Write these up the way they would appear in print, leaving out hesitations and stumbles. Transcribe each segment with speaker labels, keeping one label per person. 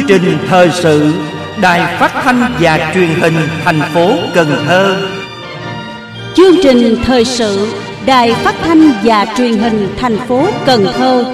Speaker 1: trình thời sự Đài Phát thanh và Truyền hình thành phố Cần Thơ.
Speaker 2: Chương trình thời sự Đài Phát thanh và Truyền hình thành phố Cần Thơ.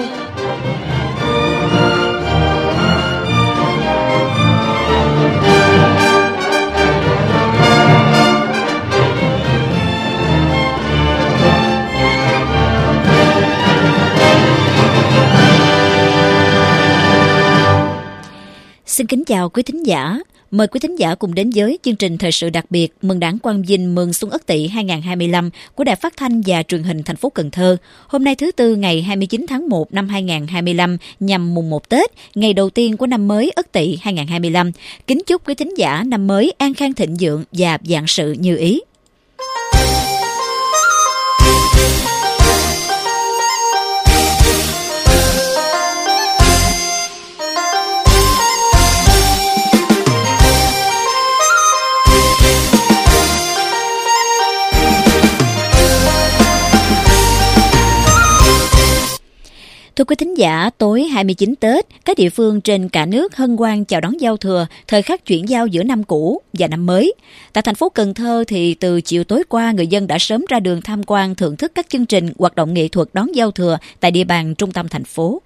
Speaker 3: Xin kính chào quý thính giả. Mời quý thính giả cùng đến với chương trình thời sự đặc biệt mừng Đảng Quang Vinh mừng Xuân Ất Tỵ 2025 của Đài Phát thanh và Truyền hình thành phố Cần Thơ. Hôm nay thứ Tư ngày 29 tháng 1 năm 2025 nhằm mùng 1 Tết, ngày đầu tiên của năm mới Ất Tỵ 2025. Kính chúc quý thính giả năm mới an khang thịnh vượng và vạn sự như ý. Thưa quý thính giả, tối 29 Tết, các địa phương trên cả nước hân hoan chào đón giao thừa, thời khắc chuyển giao giữa năm cũ và năm mới. Tại thành phố Cần Thơ thì từ chiều tối qua, người dân đã sớm ra đường tham quan thưởng thức các chương trình, hoạt động nghệ thuật đón giao thừa tại địa bàn trung tâm thành phố.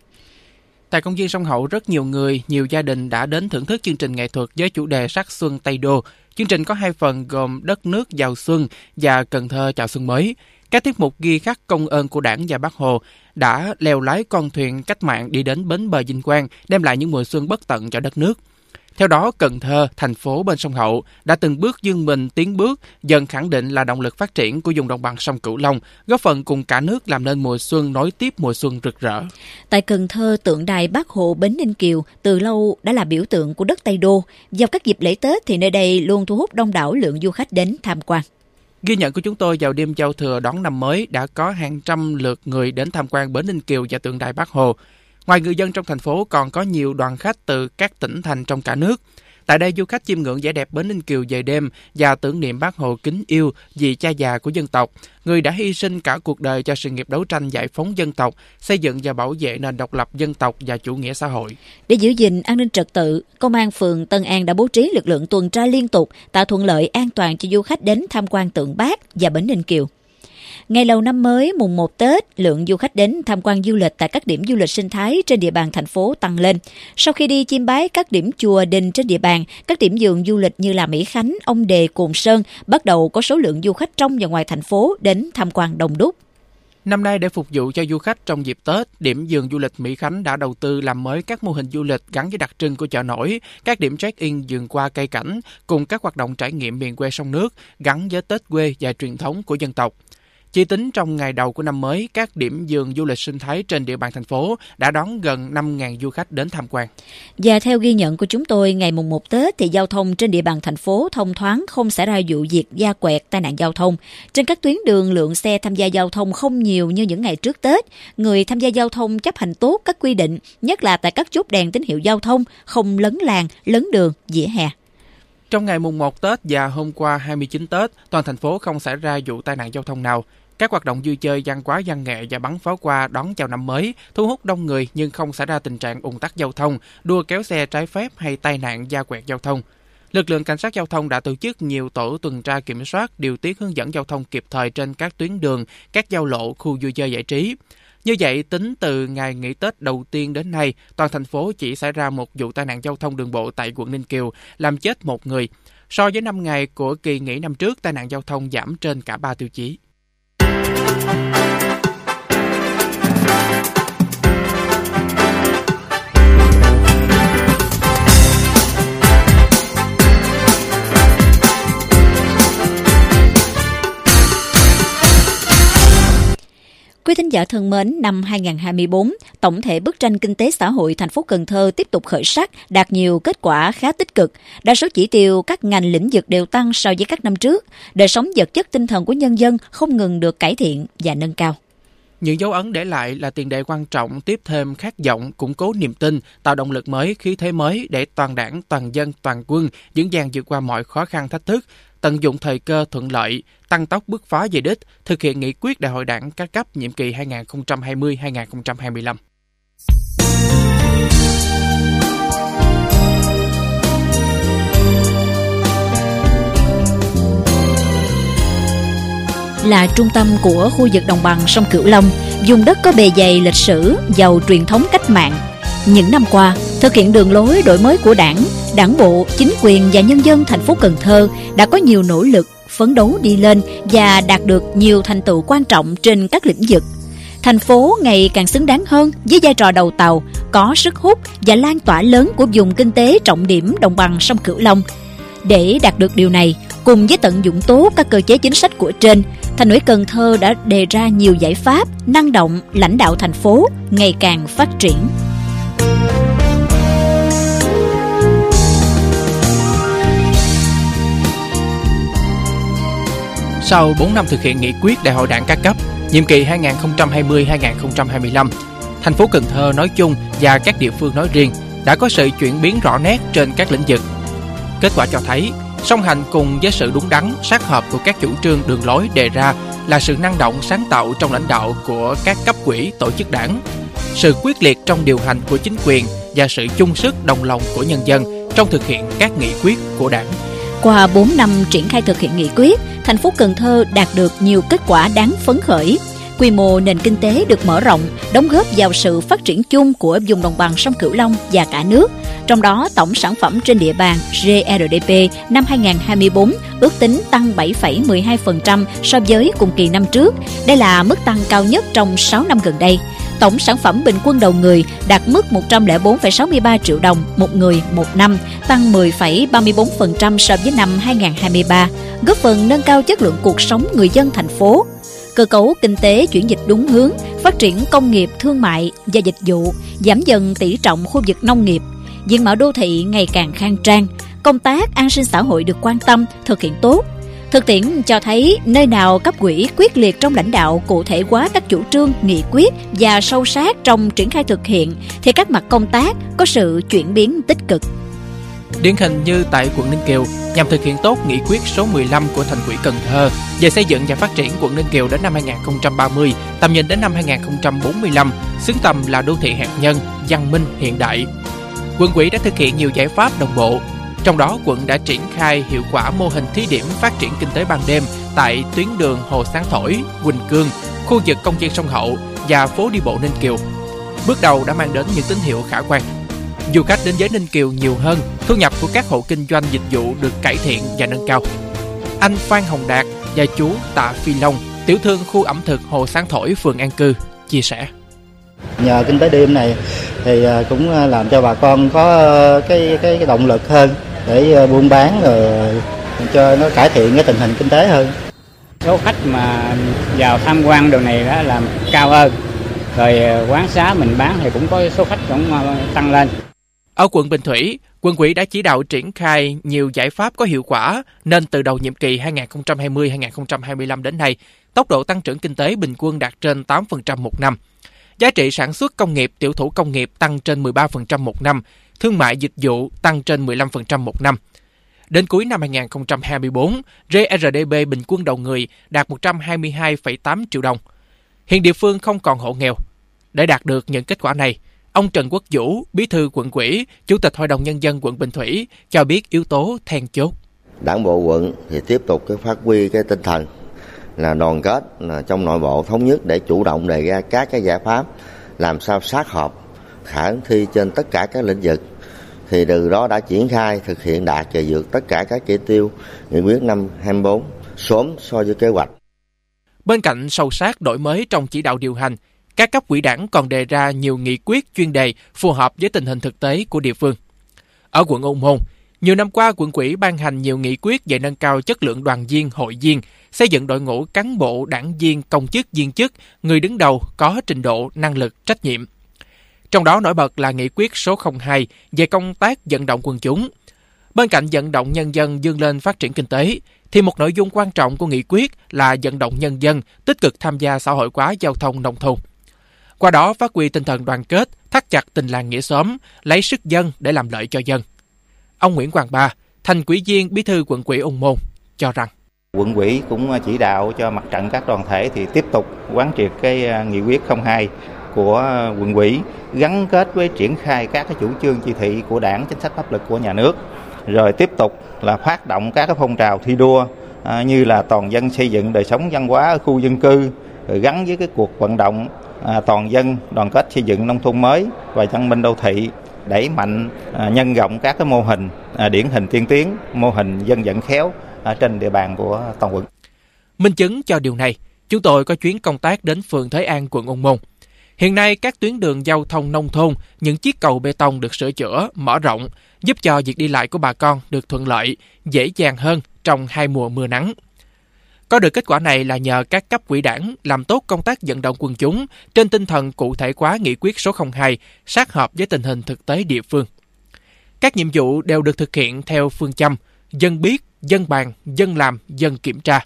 Speaker 4: Tại công viên Sông Hậu, rất nhiều người, nhiều gia đình đã đến thưởng thức chương trình nghệ thuật với chủ đề Sắc Xuân Tây Đô. Chương trình có 2 phần gồm Đất nước chào xuân và Cần Thơ chào xuân mới. Các tiết mục ghi khắc công ơn của Đảng và Bác Hồ đã lèo lái con thuyền cách mạng đi đến bến bờ Vinh Quang, đem lại những mùa xuân bất tận cho đất nước. Theo đó, Cần Thơ, thành phố bên sông Hậu, đã từng bước vươn mình tiến bước, dần khẳng định là động lực phát triển của vùng đồng bằng sông Cửu Long, góp phần cùng cả nước làm nên mùa xuân nối tiếp mùa xuân rực rỡ.
Speaker 3: Tại Cần Thơ, tượng đài Bác Hồ Bến Ninh Kiều từ lâu đã là biểu tượng của đất Tây Đô. Vào các dịp lễ Tết thì nơi đây luôn thu hút đông đảo lượng du khách đến tham quan.
Speaker 4: Ghi nhận của chúng tôi vào đêm giao thừa đón năm mới đã có hàng trăm lượt người đến tham quan Bến Ninh Kiều và tượng đài Bác Hồ. Ngoài người dân trong thành phố còn có nhiều đoàn khách từ các tỉnh thành trong cả nước. Tại đây, du khách chiêm ngưỡng vẻ đẹp Bến Ninh Kiều về đêm và tưởng niệm Bác Hồ kính yêu vì cha già của dân tộc, người đã hy sinh cả cuộc đời cho sự nghiệp đấu tranh giải phóng dân tộc, xây dựng và bảo vệ nền độc lập dân tộc và chủ nghĩa xã hội.
Speaker 3: Để giữ gìn an ninh trật tự, Công an phường Tân An đã bố trí lực lượng tuần tra liên tục, tạo thuận lợi an toàn cho du khách đến tham quan tượng Bác và Bến Ninh Kiều. Ngày đầu năm mới mùng 1 Tết, lượng du khách đến tham quan du lịch tại các điểm du lịch sinh thái trên địa bàn thành phố tăng lên. Sau khi đi chiêm bái các điểm chùa đình trên địa bàn, các điểm vườn du lịch như là Mỹ Khánh, Ông Đề, Cồn Sơn bắt đầu có số lượng du khách trong và ngoài thành phố đến tham quan đông đúc.
Speaker 4: Năm nay, để phục vụ cho du khách trong dịp Tết, điểm vườn du lịch Mỹ Khánh đã đầu tư làm mới các mô hình du lịch gắn với đặc trưng của chợ nổi, các điểm check-in vườn qua cây cảnh, cùng các hoạt động trải nghiệm miền quê sông nước gắn với Tết quê và truyền thống của dân tộc. Chỉ tính trong ngày đầu của năm mới, các điểm vườn du lịch sinh thái trên địa bàn thành phố đã đón gần 5.000 du khách đến tham quan.
Speaker 3: Và theo ghi nhận của chúng tôi, ngày mùng 1 Tết thì giao thông trên địa bàn thành phố thông thoáng, không xảy ra vụ việc va quẹt, tai nạn giao thông. Trên các tuyến đường, lượng xe tham gia giao thông không nhiều như những ngày trước Tết. Người tham gia giao thông chấp hành tốt các quy định, nhất là tại các chốt đèn tín hiệu giao thông, không lấn làn, lấn đường, vỉa hè.
Speaker 4: Trong ngày mùng 1 Tết và hôm qua 29 Tết, toàn thành phố không xảy ra vụ tai nạn giao thông nào. Các hoạt động vui chơi, văn hóa văn nghệ và bắn pháo hoa đón chào năm mới thu hút đông người nhưng không xảy ra tình trạng ùn tắc giao thông, đua kéo xe trái phép hay tai nạn va quẹt giao thông. Lực lượng cảnh sát giao thông đã tổ chức nhiều tổ tuần tra kiểm soát, điều tiết hướng dẫn giao thông kịp thời trên các tuyến đường, các giao lộ, khu vui chơi giải trí. Như vậy, tính từ ngày nghỉ Tết đầu tiên đến nay, toàn thành phố chỉ xảy ra một vụ tai nạn giao thông đường bộ tại quận Ninh Kiều, làm chết 1 người. So với 5 ngày của kỳ nghỉ năm trước, tai nạn giao thông giảm trên cả 3 tiêu chí.
Speaker 3: Quý thính giả thân mến, năm 2024, tổng thể bức tranh kinh tế xã hội thành phố Cần Thơ tiếp tục khởi sắc, đạt nhiều kết quả khá tích cực. Đa số chỉ tiêu các ngành lĩnh vực đều tăng so với các năm trước. Đời sống vật chất tinh thần của nhân dân không ngừng được cải thiện và nâng cao.
Speaker 4: Những dấu ấn để lại là tiền đề quan trọng tiếp thêm khát vọng, củng cố niềm tin, tạo động lực mới, khí thế mới để toàn đảng, toàn dân, toàn quân vững vàng vượt qua mọi khó khăn thách thức, tận dụng thời cơ thuận lợi, tăng tốc bứt phá về đích, thực hiện nghị quyết Đại hội Đảng các cấp nhiệm kỳ 2020-2025.
Speaker 3: là trung tâm của khu vực đồng bằng sông Cửu Long, vùng đất có bề dày lịch sử, giàu truyền thống cách mạng. Những năm qua, thực hiện đường lối đổi mới của Đảng, Đảng bộ, chính quyền và nhân dân thành phố Cần Thơ đã có nhiều nỗ lực, phấn đấu đi lên và đạt được nhiều thành tựu quan trọng trên các lĩnh vực. Thành phố ngày càng xứng đáng hơn với vai trò đầu tàu, có sức hút và lan tỏa lớn của vùng kinh tế trọng điểm đồng bằng sông Cửu Long. Để đạt được điều này, cùng với tận dụng tốt các cơ chế chính sách của trên, Thành ủy Cần Thơ đã đề ra nhiều giải pháp năng động lãnh đạo thành phố ngày càng phát triển.
Speaker 4: Sau 4 năm thực hiện nghị quyết Đại hội Đảng các cấp, nhiệm kỳ 2020-2025, thành phố Cần Thơ nói chung và các địa phương nói riêng đã có sự chuyển biến rõ nét trên các lĩnh vực. Kết quả cho thấy, song hành cùng với sự đúng đắn, sát hợp của các chủ trương đường lối đề ra là sự năng động sáng tạo trong lãnh đạo của các cấp ủy tổ chức đảng, sự quyết liệt trong điều hành của chính quyền và sự chung sức đồng lòng của nhân dân trong thực hiện các nghị quyết của đảng.
Speaker 3: Qua 4 năm triển khai thực hiện nghị quyết, thành phố Cần Thơ đạt được nhiều kết quả đáng phấn khởi. Quy mô nền kinh tế được mở rộng, đóng góp vào sự phát triển chung của vùng đồng bằng sông Cửu Long và cả nước. Trong đó, tổng sản phẩm trên địa bàn GRDP năm 2024 ước tính tăng 7,12% so với cùng kỳ năm trước. Đây là mức tăng cao nhất trong 6 năm gần đây. Tổng sản phẩm bình quân đầu người đạt mức 104,63 triệu đồng một người một năm, tăng 10,34% so với năm 2023, góp phần nâng cao chất lượng cuộc sống người dân thành phố. Cơ cấu kinh tế chuyển dịch đúng hướng, phát triển công nghiệp, thương mại và dịch vụ, giảm dần tỷ trọng khu vực nông nghiệp. Diện mạo đô thị ngày càng khang trang, công tác an sinh xã hội được quan tâm, thực hiện tốt. Thực tiễn cho thấy nơi nào cấp ủy quyết liệt trong lãnh đạo, cụ thể hóa các chủ trương, nghị quyết và sâu sát trong triển khai thực hiện thì các mặt công tác có sự chuyển biến tích cực.
Speaker 4: Điển hình như tại quận Ninh Kiều, nhằm thực hiện tốt nghị quyết số 15 của Thành ủy Cần Thơ về xây dựng và phát triển quận Ninh Kiều đến năm 2030, tầm nhìn đến năm 2045, xứng tầm là đô thị hạt nhân, văn minh, hiện đại. Quận ủy đã thực hiện nhiều giải pháp đồng bộ. Trong đó, quận đã triển khai hiệu quả mô hình thí điểm phát triển kinh tế ban đêm tại tuyến đường Hồ Sáng Thổi, Quỳnh Cương, khu vực công viên Sông Hậu và phố đi bộ Ninh Kiều. Bước đầu đã mang đến những tín hiệu khả quan. Du khách đến với Ninh Kiều nhiều hơn, thu nhập của các hộ kinh doanh dịch vụ được cải thiện và nâng cao. Anh Phan Hồng Đạt và chú Tạ Phi Long, tiểu thương khu ẩm thực Hồ Sáng Thổi, phường An Cư, chia sẻ.
Speaker 5: Nhờ kinh tế đêm này thì cũng làm cho bà con có cái động lực hơn để buôn bán rồi cho nó cải thiện cái tình hình kinh tế hơn.
Speaker 6: Số khách mà vào tham quan đồ này đó làm cao hơn. Rồi quán xá mình bán thì cũng có số khách cũng tăng lên.
Speaker 4: Ở quận Bình Thủy, quận ủy đã chỉ đạo triển khai nhiều giải pháp có hiệu quả nên từ đầu nhiệm kỳ 2020-2025 đến nay, tốc độ tăng trưởng kinh tế bình quân đạt trên 8% một năm. Giá trị sản xuất công nghiệp, tiểu thủ công nghiệp tăng trên 13% một năm, thương mại dịch vụ tăng trên 15% một năm. Đến cuối năm 2024, GRDP bình quân đầu người đạt 122,8 triệu đồng. Hiện địa phương không còn hộ nghèo. Để đạt được những kết quả này, ông Trần Quốc Vũ, Bí thư quận ủy, Chủ tịch Hội đồng Nhân dân quận Bình Thủy cho biết yếu tố then chốt.
Speaker 7: Đảng bộ quận thì tiếp tục phát huy cái tinh thần là đoàn kết là trong nội bộ thống nhất để chủ động đề ra các cái giải pháp làm sao sát hợp khả thi trên tất cả các lĩnh vực. Thì từ đó đã triển khai thực hiện đạt và vượt tất cả các chỉ tiêu nghị quyết năm 24 sớm so với kế hoạch.
Speaker 4: Bên cạnh sâu sát đổi mới trong chỉ đạo điều hành, các cấp ủy đảng còn đề ra nhiều nghị quyết chuyên đề phù hợp với tình hình thực tế của địa phương. Ở quận Ô Môn, nhiều năm qua quận ủy ban hành nhiều nghị quyết về nâng cao chất lượng đoàn viên, hội viên, xây dựng đội ngũ cán bộ, đảng viên, công chức, viên chức, người đứng đầu có trình độ, năng lực, trách nhiệm. Trong đó nổi bật là nghị quyết số 02 về công tác vận động quần chúng. Bên cạnh vận động nhân dân vươn lên phát triển kinh tế, thì một nội dung quan trọng của nghị quyết là vận động nhân dân tích cực tham gia xã hội hóa giao thông nông thôn. Qua đó phát huy tinh thần đoàn kết, thắt chặt tình làng nghĩa xóm, lấy sức dân để làm lợi cho dân. Ông Nguyễn Quang Ba, Thành ủy viên, Bí thư quận ủy Ô Môn cho rằng
Speaker 8: quận ủy cũng chỉ đạo cho mặt trận các đoàn thể thì tiếp tục quán triệt cái nghị quyết 02 của quận ủy gắn kết với triển khai các cái chủ trương chỉ thị của Đảng, chính sách pháp luật của nhà nước, rồi tiếp tục là phát động các cái phong trào thi đua như là toàn dân xây dựng đời sống văn hóa ở khu dân cư, rồi gắn với cái cuộc vận động toàn dân đoàn kết xây dựng nông thôn mới và văn minh đô thị, đẩy mạnh nhân rộng các cái mô hình điển hình tiên tiến, mô hình dân vận khéo trên địa bàn của toàn quận.
Speaker 4: Minh chứng cho điều này, chúng tôi có chuyến công tác đến phường Thới An, quận Ô Môn. Hiện nay, các tuyến đường giao thông nông thôn, những chiếc cầu bê tông được sửa chữa, mở rộng, giúp cho việc đi lại của bà con được thuận lợi, dễ dàng hơn trong hai mùa mưa nắng. Có được kết quả này là nhờ các cấp ủy Đảng làm tốt công tác vận động quần chúng trên tinh thần cụ thể hóa nghị quyết số 02 sát hợp với tình hình thực tế địa phương. Các nhiệm vụ đều được thực hiện theo phương châm dân biết, dân bàn, dân làm, dân kiểm tra.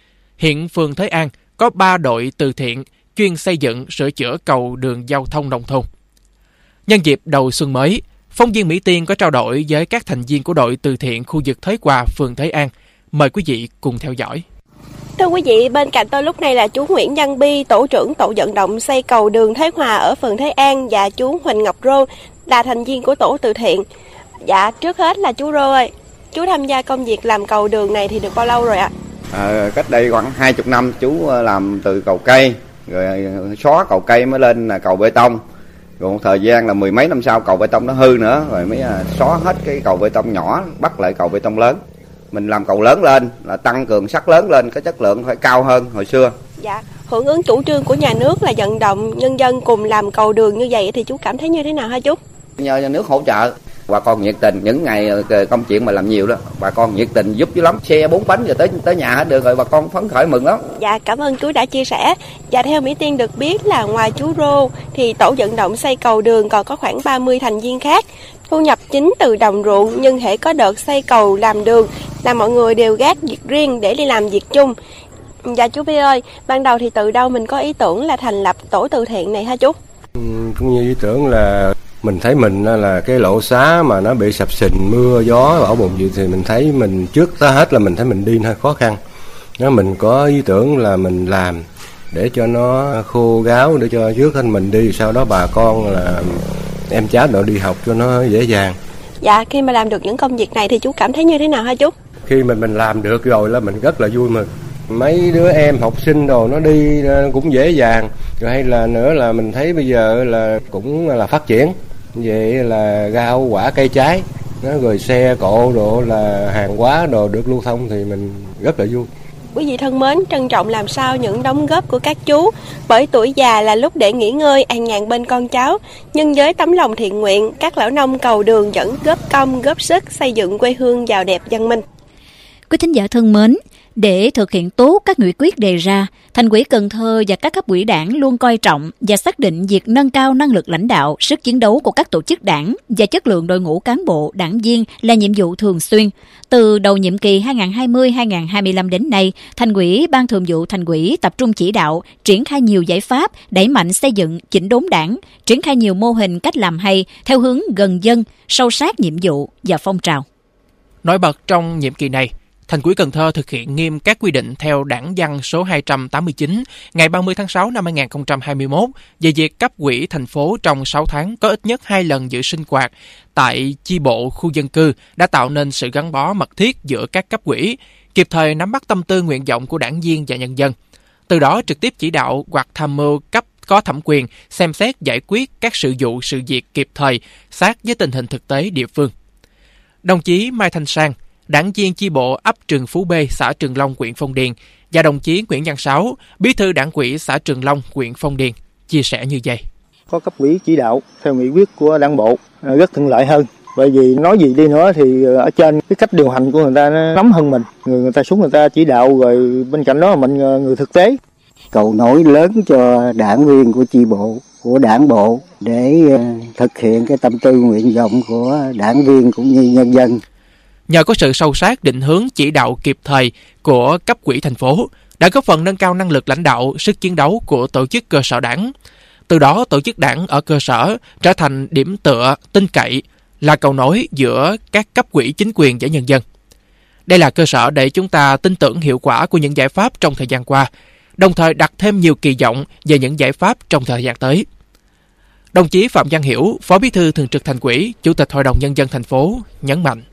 Speaker 4: Hiện phường Thới An có 3 đội từ thiện chuyên xây dựng, sửa chữa cầu đường giao thông nông thôn. Nhân dịp đầu xuân mới, phóng viên Mỹ Tiên có trao đổi với các thành viên của đội từ thiện khu vực Thới Hòa, phường Thới An. Mời quý vị cùng theo dõi.
Speaker 9: Thưa quý vị, bên cạnh tôi lúc này là chú Nguyễn Văn Bi, tổ trưởng tổ vận động xây cầu đường Thới Hòa ở phường Thới An, và chú Huỳnh Ngọc Rô là thành viên của tổ từ thiện. Dạ, trước hết là chú Rô ơi, chú tham gia công việc làm cầu đường này thì được bao lâu rồi ạ?
Speaker 10: Cách đây khoảng 20 năm chú làm từ cầu cây, rồi xóa cầu cây mới lên là cầu bê tông. Rồi một thời gian là 10 mấy năm sau cầu bê tông nó hư nữa, rồi mới xóa hết cái cầu bê tông nhỏ, bắt lại cầu bê tông lớn. Mình làm cầu lớn lên là tăng cường sắt lớn lên, cái chất lượng phải cao hơn hồi xưa.
Speaker 9: Dạ, hưởng ứng chủ trương của nhà nước là vận động nhân dân cùng làm cầu đường như vậy thì chú cảm thấy như thế nào hả chú?
Speaker 10: Nhờ nhà nước hỗ trợ, bà con nhiệt tình, những ngày công chuyện mà làm nhiều đó, bà con nhiệt tình giúp dữ lắm, xe 4 bánh rồi tới nhà hết được rồi, bà con phấn khởi mừng lắm.
Speaker 9: Dạ, cảm ơn chú đã chia sẻ. Và theo Mỹ Tiên được biết là ngoài chú Rô thì tổ vận động xây cầu đường còn có khoảng 30 thành viên khác. Thu nhập chính từ đồng ruộng, nhưng hễ có đợt xây cầu làm đường là mọi người đều gác việc riêng để đi làm việc chung. Dạ chú Bi ơi, ban đầu thì từ đâu mình có ý tưởng là thành lập tổ từ thiện này hả chú?
Speaker 11: Cũng như ý tưởng là mình thấy mình là cái lộ xá mà nó bị sập sình mưa gió bão bùng gì thì mình thấy mình trước ta hết là mình thấy mình đi hơi khó khăn. Nó mình có ý tưởng là mình làm để cho nó khô ráo, để cho trước hết mình đi, sau đó bà con là em cháu đội đi học cho nó dễ dàng.
Speaker 9: Dạ, khi mà làm được những công việc này thì chú cảm thấy như thế nào hả chú?
Speaker 11: Khi mình làm được rồi là mình rất là vui mừng. Mấy đứa em học sinh đồ nó đi cũng dễ dàng. Rồi hay là nữa là mình thấy bây giờ là cũng là phát triển. Vậy là rau quả cây trái, nó rồi xe cộ đồ là hàng hóa đồ được lưu thông thì mình rất là vui.
Speaker 9: Quý vị thân mến, trân trọng làm sao những đóng góp của các chú, bởi tuổi già là lúc để nghỉ ngơi an nhàn bên con cháu. Nhưng với tấm lòng thiện nguyện, các lão nông cầu đường vẫn góp công góp sức xây dựng quê hương giàu đẹp văn minh.
Speaker 3: Quý thính giả thân mến, để thực hiện tốt các nghị quyết đề ra, Thành ủy Cần Thơ và các cấp ủy Đảng luôn coi trọng và xác định việc nâng cao năng lực lãnh đạo, sức chiến đấu của các tổ chức đảng và chất lượng đội ngũ cán bộ, đảng viên là nhiệm vụ thường xuyên. Từ đầu nhiệm kỳ 2020-2025 đến nay, Thành ủy, Ban Thường vụ Thành ủy tập trung chỉ đạo, triển khai nhiều giải pháp, đẩy mạnh xây dựng, chỉnh đốn đảng, triển khai nhiều mô hình cách làm hay theo hướng gần dân, sâu sát nhiệm vụ và phong trào.
Speaker 4: Nổi bật trong nhiệm kỳ này, Thành ủy Cần Thơ thực hiện nghiêm các quy định theo Đảng văn số 289 ngày 30 tháng 6 năm 2021 về việc cấp ủy thành phố trong 6 tháng có ít nhất 2 lần dự sinh hoạt tại chi bộ khu dân cư đã tạo nên sự gắn bó mật thiết giữa các cấp ủy, kịp thời nắm bắt tâm tư nguyện vọng của đảng viên và nhân dân. Từ đó trực tiếp chỉ đạo hoặc tham mưu cấp có thẩm quyền xem xét giải quyết các sự vụ sự việc kịp thời, sát với tình hình thực tế địa phương. Đồng chí Mai Thanh Sang, đảng viên chi bộ ấp Trường Phú B, xã Trường Long, huyện Phong Điền, và đồng chí Nguyễn Văn Sáu, bí thư đảng ủy xã Trường Long, huyện Phong Điền, chia sẻ như vậy.
Speaker 12: Có cấp ủy chỉ đạo theo nghị quyết của đảng bộ rất thuận lợi hơn. Bởi vì nói gì đi nữa thì ở trên cái cách điều hành của người ta nó nắm hơn mình. Người ta xuống người ta chỉ đạo, rồi bên cạnh đó là mình người thực tế.
Speaker 13: Cầu nối lớn cho đảng viên của chi bộ, của đảng bộ để thực hiện cái tâm tư nguyện vọng của đảng viên cũng như nhân dân.
Speaker 4: Nhờ có sự sâu sát định hướng chỉ đạo kịp thời của cấp ủy thành phố đã góp phần nâng cao năng lực lãnh đạo, sức chiến đấu của tổ chức cơ sở đảng. Từ đó, tổ chức đảng ở cơ sở trở thành điểm tựa, tin cậy, là cầu nối giữa các cấp ủy chính quyền và nhân dân. Đây là cơ sở để chúng ta tin tưởng hiệu quả của những giải pháp trong thời gian qua, đồng thời đặt thêm nhiều kỳ vọng về những giải pháp trong thời gian tới. Đồng chí Phạm Văn Hiểu, Phó Bí thư Thường trực Thành ủy, Chủ tịch Hội đồng Nhân dân thành phố nhấn mạnh.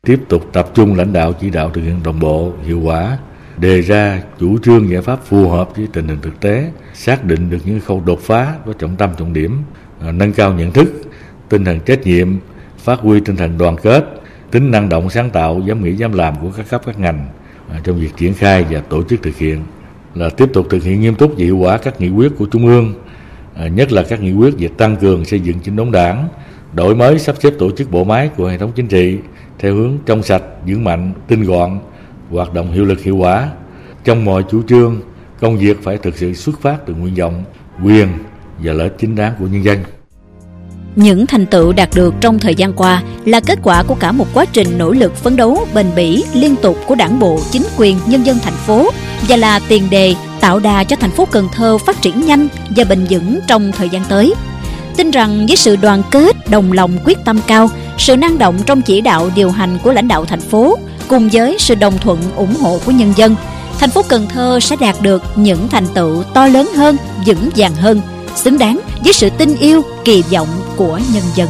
Speaker 14: Tiếp tục tập trung lãnh đạo chỉ đạo thực hiện đồng bộ, hiệu quả, đề ra chủ trương giải pháp phù hợp với tình hình thực tế, xác định được những khâu đột phá có trọng tâm trọng điểm, nâng cao nhận thức, tinh thần trách nhiệm, phát huy tinh thần đoàn kết, tính năng động sáng tạo, dám nghĩ dám làm của các cấp các ngành trong việc triển khai và tổ chức thực hiện, là tiếp tục thực hiện nghiêm túc và hiệu quả các nghị quyết của Trung ương, nhất là các nghị quyết về tăng cường xây dựng chỉnh đốn Đảng, đổi mới sắp xếp tổ chức bộ máy của hệ thống chính trị theo hướng trong sạch, vững mạnh, tinh gọn, hoạt động hiệu lực hiệu quả. Trong mọi chủ trương, công việc phải thực sự xuất phát từ nguyện vọng, quyền và lợi ích chính đáng của nhân dân.
Speaker 3: Những thành tựu đạt được trong thời gian qua là kết quả của cả một quá trình nỗ lực phấn đấu bền bỉ liên tục của Đảng bộ, chính quyền, nhân dân thành phố và là tiền đề tạo đà cho thành phố Cần Thơ phát triển nhanh và bền vững trong thời gian tới. Tin rằng với sự đoàn kết, đồng lòng quyết tâm cao, sự năng động trong chỉ đạo điều hành của lãnh đạo thành phố cùng với sự đồng thuận ủng hộ của nhân dân, thành phố Cần Thơ sẽ đạt được những thành tựu to lớn hơn, vững vàng hơn, xứng đáng với sự tin yêu, kỳ vọng của nhân dân.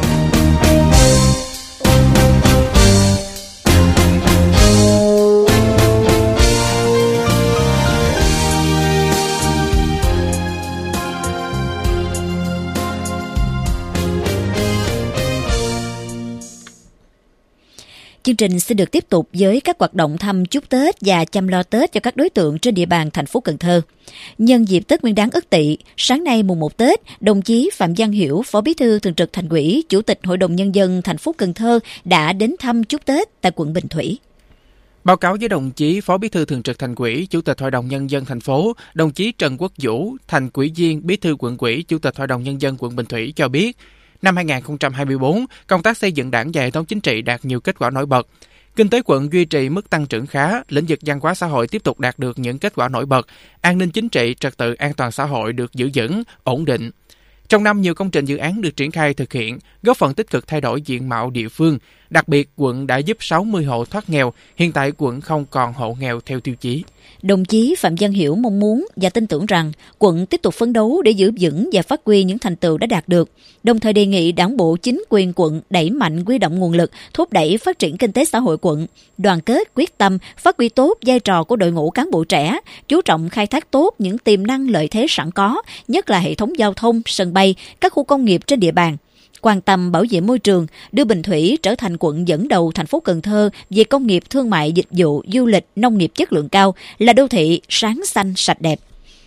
Speaker 3: Chương trình sẽ được tiếp tục với các hoạt động thăm chúc Tết và chăm lo Tết cho các đối tượng trên địa bàn thành phố Cần Thơ. Nhân dịp Tết Nguyên đán Ất Tỵ, sáng nay mùng 1 Tết, đồng chí Phạm Văn Hiểu, Phó Bí thư Thường trực Thành ủy, Chủ tịch Hội đồng Nhân dân thành phố Cần Thơ đã đến thăm chúc Tết tại quận Bình Thủy.
Speaker 4: Báo cáo với đồng chí Phó Bí thư Thường trực Thành ủy, Chủ tịch Hội đồng Nhân dân thành phố, đồng chí Trần Quốc Vũ, Thành ủy viên, Bí thư Quận ủy, Chủ tịch Hội đồng Nhân dân quận Bình Thủy cho biết, năm 2024, công tác xây dựng Đảng và hệ thống chính trị đạt nhiều kết quả nổi bật. Kinh tế quận duy trì mức tăng trưởng khá, lĩnh vực văn hóa xã hội tiếp tục đạt được những kết quả nổi bật, an ninh chính trị, trật tự an toàn xã hội được giữ vững, ổn định. Trong năm, nhiều công trình dự án được triển khai thực hiện, góp phần tích cực thay đổi diện mạo địa phương. Đặc biệt, quận đã giúp 60 hộ thoát nghèo, hiện tại quận không còn hộ nghèo theo tiêu chí.
Speaker 3: Đồng chí Phạm Văn Hiểu mong muốn và tin tưởng rằng quận tiếp tục phấn đấu để giữ vững và phát huy những thành tựu đã đạt được, đồng thời đề nghị Đảng bộ, chính quyền quận đẩy mạnh huy động nguồn lực, thúc đẩy phát triển kinh tế xã hội quận, đoàn kết, quyết tâm, phát huy tốt vai trò của đội ngũ cán bộ trẻ, chú trọng khai thác tốt những tiềm năng lợi thế sẵn có, nhất là hệ thống giao thông, sân bay, các khu công nghiệp trên địa bàn. Quan tâm bảo vệ môi trường, đưa Bình Thủy trở thành quận dẫn đầu thành phố Cần Thơ về công nghiệp, thương mại, dịch vụ, du lịch, nông nghiệp chất lượng cao, là đô thị sáng xanh sạch đẹp.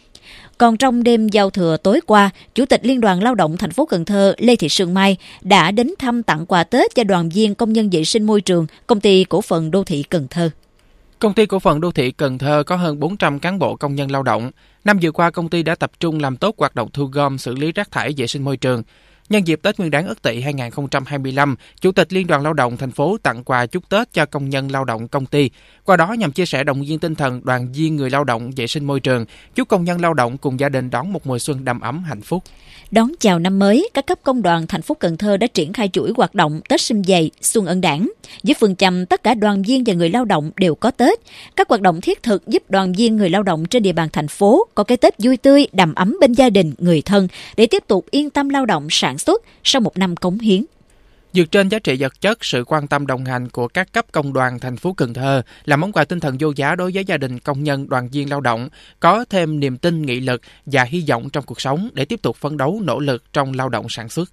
Speaker 3: Còn trong đêm giao thừa tối qua, Chủ tịch Liên đoàn Lao động thành phố Cần Thơ Lê Thị Sương Mai đã đến thăm tặng quà Tết cho đoàn viên công nhân vệ sinh môi trường, Công ty Cổ phần Đô thị Cần Thơ.
Speaker 4: Công ty Cổ phần Đô thị Cần Thơ có hơn 400 cán bộ công nhân lao động. Năm vừa qua, công ty đã tập trung làm tốt hoạt động thu gom, xử lý rác thải, vệ sinh môi trường. Nhân dịp Tết Nguyên đán Ất Tỵ 2025, Chủ tịch Liên đoàn Lao động thành phố tặng quà chúc Tết cho công nhân lao động công ty. Qua đó nhằm chia sẻ động viên tinh thần đoàn viên người lao động vệ sinh môi trường, chúc công nhân lao động cùng gia đình đón một mùa xuân đầm ấm hạnh phúc.
Speaker 3: Đón chào năm mới, các cấp công đoàn thành phố Cần Thơ đã triển khai chuỗi hoạt động Tết Sum Vầy, Xuân Ân Đảng. Với phương châm tất cả đoàn viên và người lao động đều có Tết, các hoạt động thiết thực giúp đoàn viên người lao động trên địa bàn thành phố có cái Tết vui tươi, đầm ấm bên gia đình, người thân để tiếp tục yên tâm lao động sản xuất sau một năm cống hiến.
Speaker 4: Dựa trên giá trị vật chất, sự quan tâm đồng hành của các cấp công đoàn thành phố Cần Thơ là món quà tinh thần vô giá đối với gia đình công nhân đoàn viên lao động, có thêm niềm tin, nghị lực và hy vọng trong cuộc sống để tiếp tục phấn đấu nỗ lực trong lao động sản xuất.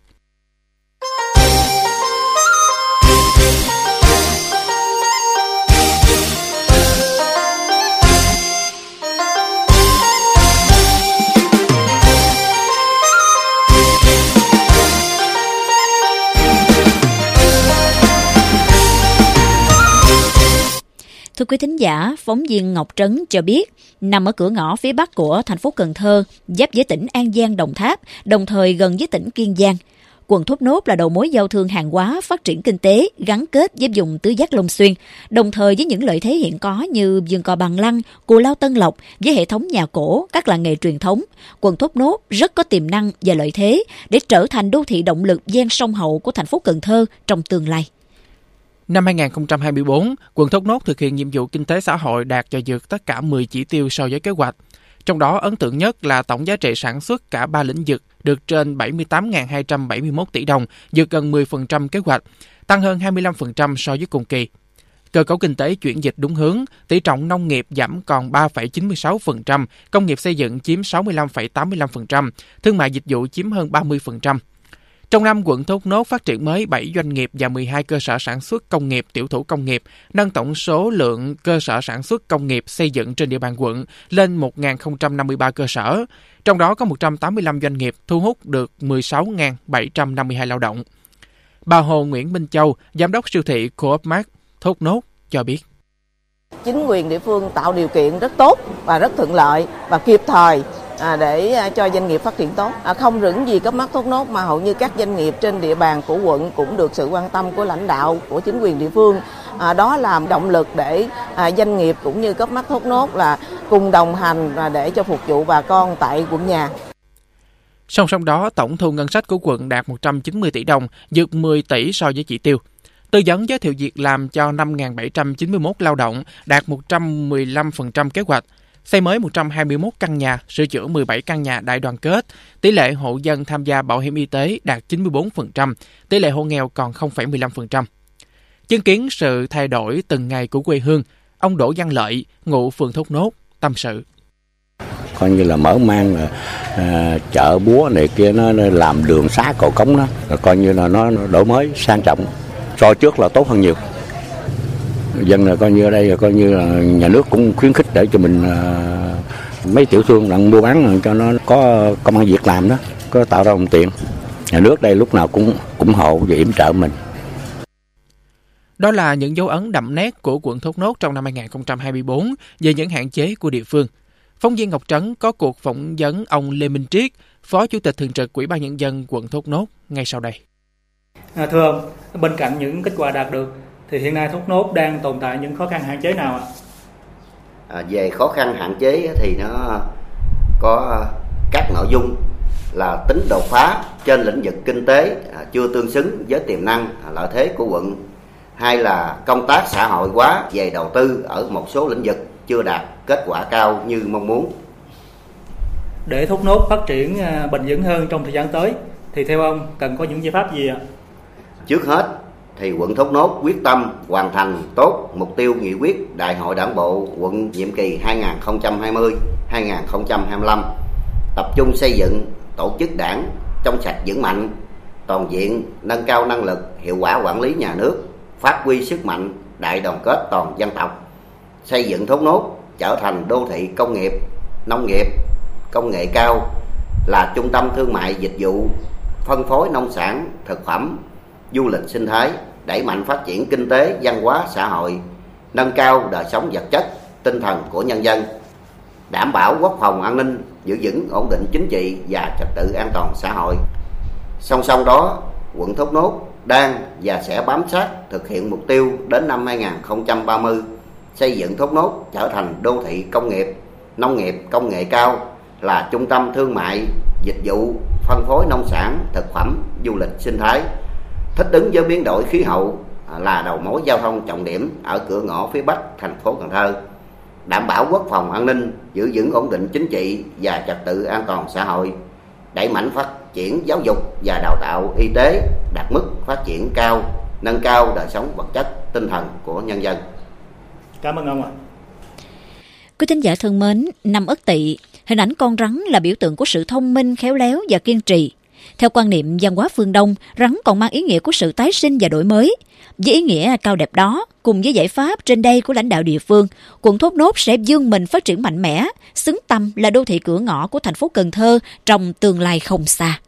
Speaker 3: Thưa quý thính giả, phóng viên Ngọc Trấn cho biết, nằm ở cửa ngõ phía bắc của thành phố Cần Thơ, giáp với tỉnh An Giang, Đồng Tháp, đồng thời gần với tỉnh Kiên Giang. Quận Thốt Nốt là đầu mối giao thương hàng hóa, phát triển kinh tế, gắn kết với vùng tứ giác Long Xuyên, đồng thời với những lợi thế hiện có như vườn cò Bằng Lăng, Cù Lao Tân Lộc với hệ thống nhà cổ, các làng nghề truyền thống. Quận Thốt Nốt rất có tiềm năng và lợi thế để trở thành đô thị động lực ven sông Hậu của thành phố Cần Thơ trong tương lai.
Speaker 4: Năm 2024, quận Thốt Nốt thực hiện nhiệm vụ kinh tế xã hội đạt và vượt tất cả 10 chỉ tiêu so với kế hoạch. Trong đó ấn tượng nhất là tổng giá trị sản xuất cả 3 lĩnh vực được trên 78.271 tỷ đồng, vượt gần 10% kế hoạch, tăng hơn 25% so với cùng kỳ. Cơ cấu kinh tế chuyển dịch đúng hướng, tỷ trọng nông nghiệp giảm còn 3,96%, công nghiệp xây dựng chiếm 65,85%, thương mại dịch vụ chiếm hơn 30%. Trong năm, quận Thốt Nốt phát triển mới 7 doanh nghiệp và 12 cơ sở sản xuất công nghiệp, tiểu thủ công nghiệp, nâng tổng số lượng cơ sở sản xuất công nghiệp xây dựng trên địa bàn quận lên 1.053 cơ sở. Trong đó có 185 doanh nghiệp thu hút được 16.752 lao động. Bà Hồ Nguyễn Minh Châu, Giám đốc siêu thị Co-op Mart Thốt Nốt cho biết.
Speaker 15: Chính quyền địa phương tạo điều kiện rất tốt và rất thuận lợi và kịp thời để cho doanh nghiệp phát triển tốt. Không những gì Co-op Mart Thốt Nốt mà hầu như các doanh nghiệp trên địa bàn của quận cũng được sự quan tâm của lãnh đạo của chính quyền địa phương. Đó là động lực để doanh nghiệp cũng như Co-op Mart Thốt Nốt là cùng đồng hành để cho phục vụ bà con tại quận nhà.
Speaker 4: Song song đó, tổng thu ngân sách của quận đạt 190 tỷ đồng, vượt 10 tỷ so với chỉ tiêu. Tư vấn giới thiệu việc làm cho 5.791 lao động, đạt 115% kế hoạch. Xây mới 121 căn nhà, sửa chữa 17 căn nhà đại đoàn kết. Tỷ lệ hộ dân tham gia bảo hiểm y tế đạt 94%, tỷ lệ hộ nghèo còn 0,15%. Chứng kiến sự thay đổi từng ngày của quê hương, ông Đỗ Văn Lợi, ngụ phường Thốt Nốt, tâm sự.
Speaker 16: Coi như là mở mang chợ búa này kia, nó làm đường xá cầu cống đó, coi như là nó đổi mới sang trọng, so trước là tốt hơn nhiều. Dân là coi như ở đây là coi như là nhà nước cũng khuyến khích để cho mình mấy tiểu thương đang mua bán cho nó có công ăn việc làm đó, có tạo ra đồng tiền. Nhà nước đây lúc nào cũng ủng hộ và yểm trợ mình.
Speaker 4: Đó là những dấu ấn đậm nét của quận Thốt Nốt trong năm 2024 về những hạn chế của địa phương. Phóng viên Ngọc Trấn có cuộc phỏng vấn ông Lê Minh Triết, Phó Chủ tịch Thường trực Ủy ban Nhân dân quận Thốt Nốt ngay sau đây.
Speaker 17: Thưa ông, bên cạnh những kết quả đạt được, thì hiện nay Thốt Nốt đang tồn tại những khó khăn hạn chế nào ạ?
Speaker 7: Về khó khăn hạn chế thì nó có các nội dung là tính đột phá trên lĩnh vực kinh tế chưa tương xứng với tiềm năng lợi thế của quận. Hai là công tác xã hội hóa về đầu tư ở một số lĩnh vực chưa đạt kết quả cao như mong muốn.
Speaker 17: Để Thốt Nốt phát triển bền vững hơn trong thời gian tới, thì theo ông cần có những giải pháp gì ạ?
Speaker 7: Trước hết thì quận Thốt Nốt quyết tâm hoàn thành tốt mục tiêu nghị quyết Đại hội Đảng bộ quận nhiệm kỳ 2020-2025, tập trung xây dựng tổ chức đảng trong sạch vững mạnh, toàn diện, nâng cao năng lực, hiệu quả quản lý nhà nước, phát huy sức mạnh đại đoàn kết toàn dân tộc, xây dựng Thốt Nốt trở thành đô thị công nghiệp, nông nghiệp, công nghệ cao, là trung tâm thương mại dịch vụ, phân phối nông sản, thực phẩm, du lịch sinh thái, đẩy mạnh phát triển kinh tế, văn hóa, xã hội, nâng cao đời sống vật chất, tinh thần của nhân dân, đảm bảo quốc phòng an ninh, giữ vững ổn định chính trị và trật tự an toàn xã hội. Song song đó, quận Thốt Nốt đang và sẽ bám sát thực hiện mục tiêu đến năm 2030 xây dựng Thốt Nốt trở thành đô thị công nghiệp, nông nghiệp, công nghệ cao, là trung tâm thương mại, dịch vụ, phân phối nông sản, thực phẩm, du lịch sinh thái, thích ứng với biến đổi khí hậu, là đầu mối giao thông trọng điểm ở cửa ngõ phía Bắc thành phố Cần Thơ, đảm bảo quốc phòng an ninh, giữ vững ổn định chính trị và trật tự an toàn xã hội, đẩy mạnh phát triển giáo dục và đào tạo y tế đạt mức phát triển cao, nâng cao đời sống vật chất, tinh thần của nhân dân.
Speaker 17: Cảm ơn ông ạ.
Speaker 3: Quý thính giả thân mến, năm Ất Tỵ, hình ảnh con rắn là biểu tượng của sự thông minh, khéo léo và kiên trì. Theo quan niệm văn hóa phương Đông, rắn còn mang ý nghĩa của sự tái sinh và đổi mới. Với ý nghĩa cao đẹp đó, cùng với giải pháp trên đây của lãnh đạo địa phương, quận Thốt Nốt sẽ vươn mình phát triển mạnh mẽ, xứng tầm là đô thị cửa ngõ của thành phố Cần Thơ trong tương lai không xa.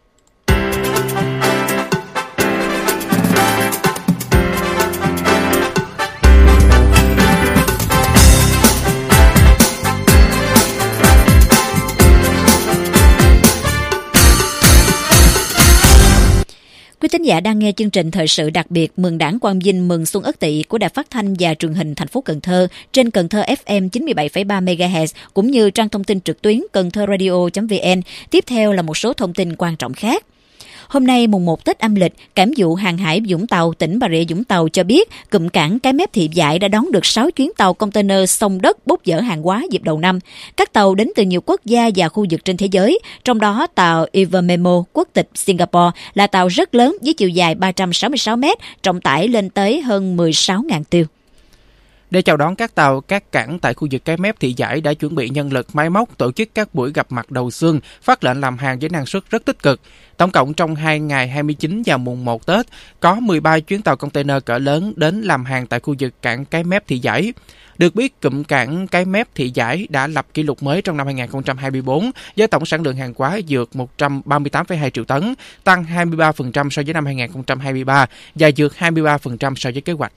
Speaker 3: Quý thính giả đang nghe chương trình thời sự đặc biệt mừng Đảng Quang Vinh mừng Xuân Ất Tỵ của Đài Phát thanh và Truyền hình thành phố Cần Thơ trên Cần Thơ FM 97,3 MHz cũng như trang thông tin trực tuyến CầnThơ Radio.vn. Tiếp theo là một số thông tin quan trọng khác. Hôm nay mùng 1 Tết âm lịch, Cảng vụ Hàng hải Vũng Tàu, tỉnh Bà Rịa Vũng Tàu cho biết cụm cảng Cái Mép Thị Vải đã đón được 6 chuyến tàu container xông đất bốc dỡ hàng hóa dịp đầu năm. Các tàu đến từ nhiều quốc gia và khu vực trên thế giới, trong đó tàu Evermemo quốc tịch Singapore là tàu rất lớn với chiều dài 366 mét, trọng tải lên tới hơn 16.000 tiêu.
Speaker 4: Để chào đón các tàu, các cảng tại khu vực Cái Mép Thị Vải đã chuẩn bị nhân lực, máy móc, tổ chức các buổi gặp mặt đầu xuân, phát lệnh làm hàng với năng suất rất tích cực. Tổng cộng trong 2 ngày 29 và mùng 1 Tết, có 13 chuyến tàu container cỡ lớn đến làm hàng tại khu vực cảng Cái Mép Thị Vải. Được biết, cụm cảng Cái Mép Thị Vải đã lập kỷ lục mới trong năm 2024 với tổng sản lượng hàng hóa vượt 138,2 triệu tấn, tăng 23% so với năm 2023 và vượt 23% so với kế hoạch.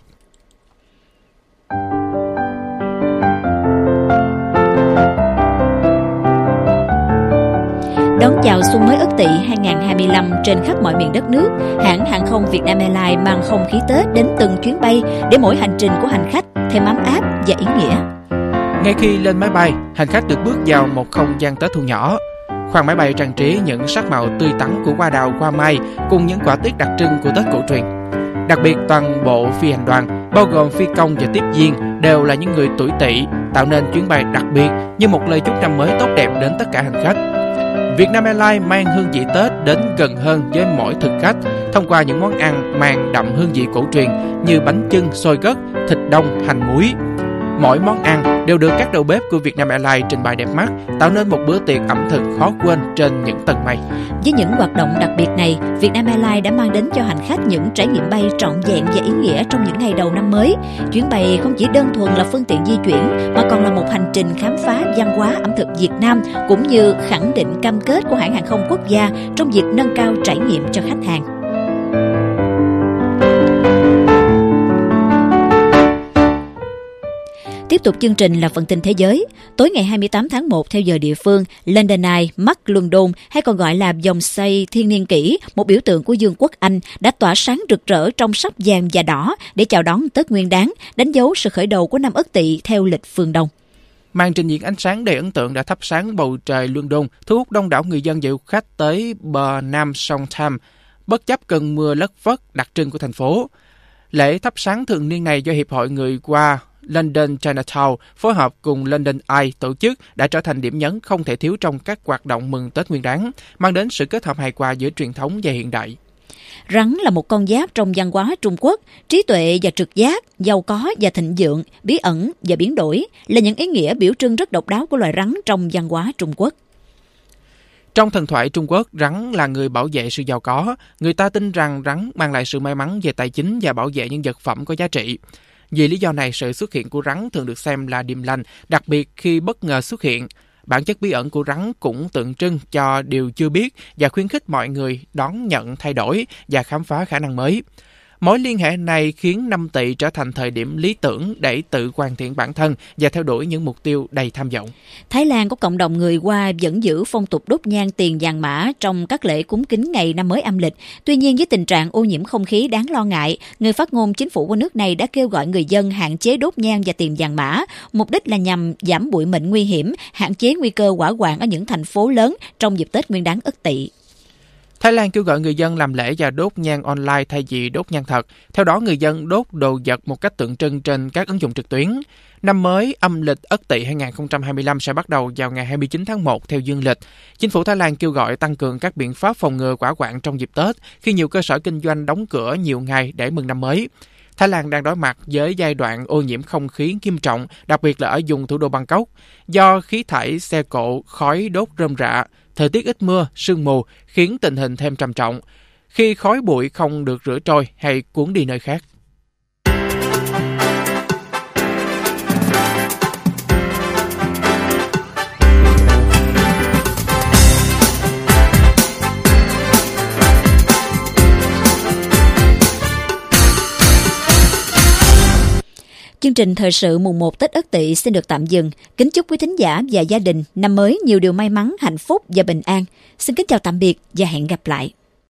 Speaker 3: Đón chào xuân mới Ất Tỵ 2025 trên khắp mọi miền đất nước, hãng hàng không Vietnam Airlines mang không khí Tết đến từng chuyến bay để mỗi hành trình của hành khách thêm ấm áp và ý nghĩa.
Speaker 4: Ngay khi lên máy bay, hành khách được bước vào một không gian Tết thu nhỏ. Khoang máy bay trang trí những sắc màu tươi tắn của hoa đào, hoa mai cùng những quả tiết đặc trưng của Tết cổ truyền. Đặc biệt, toàn bộ phi hành đoàn, bao gồm phi công và tiếp viên, đều là những người tuổi Tỵ, tạo nên chuyến bay đặc biệt như một lời chúc năm mới tốt đẹp đến tất cả hành khách. Vietnam Airlines mang hương vị Tết đến gần hơn với mỗi thực khách thông qua những món ăn mang đậm hương vị cổ truyền như bánh chưng, xôi gấc, thịt đông, hành muối. Mỗi món ăn đều được các đầu bếp của Vietnam Airlines trình bày đẹp mắt, tạo nên một bữa tiệc ẩm thực khó quên trên những tầng mây.
Speaker 3: Với những hoạt động đặc biệt này, Vietnam Airlines đã mang đến cho hành khách những trải nghiệm bay trọn vẹn và ý nghĩa trong những ngày đầu năm mới. Chuyến bay không chỉ đơn thuần là phương tiện di chuyển, mà còn là một hành trình khám phá văn hóa ẩm thực Việt Nam, cũng như khẳng định cam kết của hãng hàng không quốc gia trong việc nâng cao trải nghiệm cho khách hàng. Tiếp tục chương trình là phần tin thế giới. Tối ngày 28 tháng 1 theo giờ địa phương, London Eye, mắt London, hay còn gọi là vòng xoay thiên niên kỷ, một biểu tượng của Vương quốc Anh, đã tỏa sáng rực rỡ trong sắc vàng và đỏ để chào đón Tết Nguyên Đán, đánh dấu sự khởi đầu của năm Ất Tỵ theo lịch phương Đông.
Speaker 4: Màn trình diễn ánh sáng đầy ấn tượng đã thắp sáng bầu trời London, thu hút đông đảo người dân và du khách tới bờ Nam sông Thames, bất chấp cơn mưa lất phất đặc trưng của thành phố. Lễ thắp sáng thường niên này do Hiệp hội Người Hoa London Chinatown phối hợp cùng London Eye tổ chức đã trở thành điểm nhấn không thể thiếu trong các hoạt động mừng Tết Nguyên Đán, mang đến sự kết hợp hài hòa giữa truyền thống và hiện đại.
Speaker 3: Rắn là một con giáp trong văn hóa Trung Quốc, trí tuệ và trực giác, giàu có và thịnh vượng, bí ẩn và biến đổi là những ý nghĩa biểu trưng rất độc đáo của loài rắn trong văn hóa Trung Quốc.
Speaker 4: Trong thần thoại Trung Quốc, rắn là người bảo vệ sự giàu có. Người ta tin rằng rắn mang lại sự may mắn về tài chính và bảo vệ những vật phẩm có giá trị. Vì lý do này, sự xuất hiện của rắn thường được xem là điềm lành, đặc biệt khi bất ngờ xuất hiện. Bản chất bí ẩn của rắn cũng tượng trưng cho điều chưa biết và khuyến khích mọi người đón nhận thay đổi và khám phá khả năng mới. Mối liên hệ này khiến năm Tỵ trở thành thời điểm lý tưởng để tự hoàn thiện bản thân và theo đuổi những mục tiêu đầy tham vọng.
Speaker 3: Thái Lan có cộng đồng người Hoa vẫn giữ phong tục đốt nhang tiền vàng mã trong các lễ cúng kính ngày năm mới âm lịch. Tuy nhiên, với tình trạng ô nhiễm không khí đáng lo ngại, người phát ngôn chính phủ của nước này đã kêu gọi người dân hạn chế đốt nhang và tiền vàng mã, mục đích là nhằm giảm bụi mịn nguy hiểm, hạn chế nguy cơ hỏa hoạn ở những thành phố lớn trong dịp Tết Nguyên Đán Ất Tỵ.
Speaker 4: Thái Lan kêu gọi người dân làm lễ và đốt nhang online thay vì đốt nhang thật. Theo đó, người dân đốt đồ vật một cách tượng trưng trên các ứng dụng trực tuyến. Năm mới âm lịch Ất Tỵ 2025 sẽ bắt đầu vào ngày 29 tháng 1 theo dương lịch. Chính phủ Thái Lan kêu gọi tăng cường các biện pháp phòng ngừa hỏa hoạn trong dịp Tết khi nhiều cơ sở kinh doanh đóng cửa nhiều ngày để mừng năm mới. Thái Lan đang đối mặt với giai đoạn ô nhiễm không khí nghiêm trọng, đặc biệt là ở vùng thủ đô Bangkok, do khí thải xe cộ, khói đốt rơm rạ, thời tiết ít mưa, sương mù khiến tình hình thêm trầm trọng, khi khói bụi không được rửa trôi hay cuốn đi nơi khác.
Speaker 3: Chương trình thời sự mùng 1 Tết Ất Tỵ xin được tạm dừng. Kính chúc quý thính giả và gia đình năm mới nhiều điều may mắn, hạnh phúc và bình an. Xin kính chào tạm biệt và hẹn gặp lại.